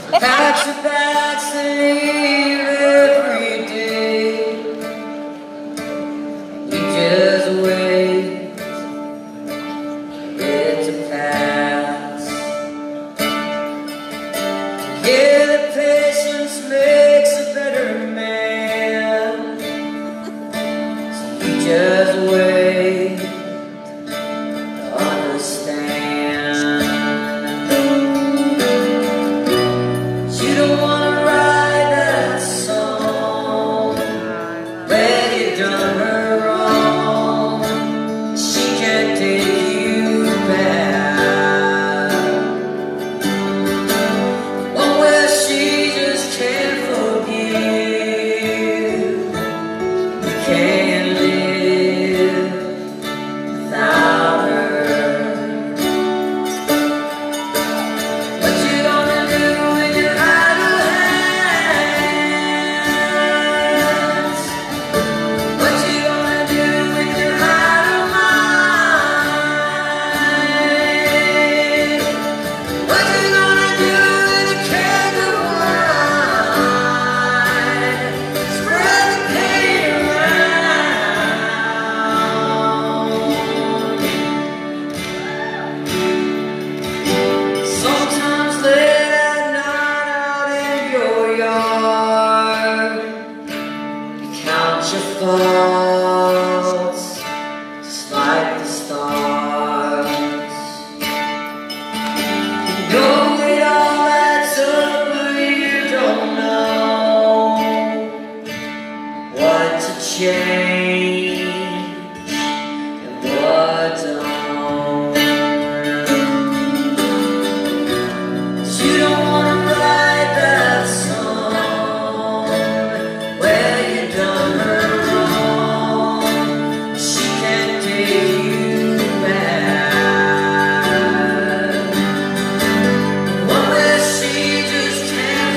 Packs your bags to leave every day. You just wait for it to pass. Yeah, the patience makes a better man. So you just wait to understand. You don't wanna write that song when you done her wrong. She can't take you back. One where she just can't forgive. You can't live without her. What you gonna do when you're out of hands? What you gonna do when you're out of mind? What you gonna do when you can't go on? Spread the pain around. Sometimes late at night out in your yard, you count your thoughts just like the stars. You know it all adds up, but you don't know what to change and what don't. You don't wanna write that song where you done her wrong. She can't take you back. One where she just can't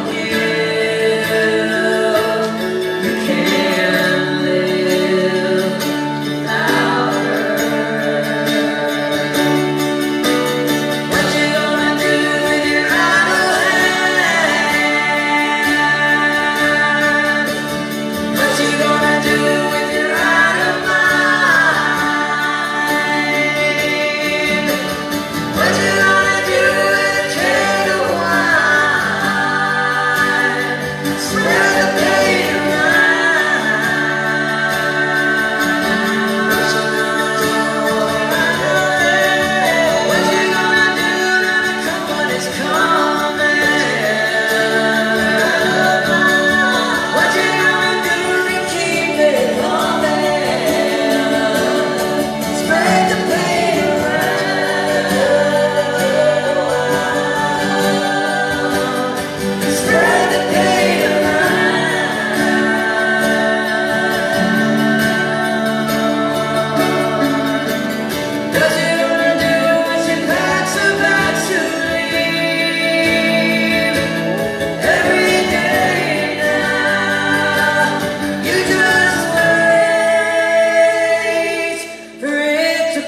forgive. You can't live without her. What you gonna do when you're out of hand? What you gonna do when you're out of mind? What you gonna do when you can't go on? Spread the pain around. What you gonna do when company's coming? What you gonna do to keep it coming? Spread the pain around. Spread the pain around. What you gonna do when she packs her bags to leave every day now? You just wait for it to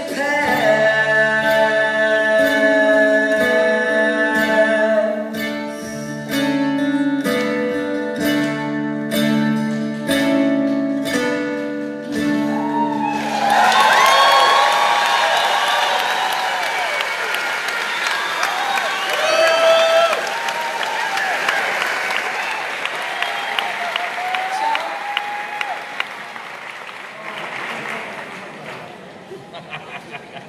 pass.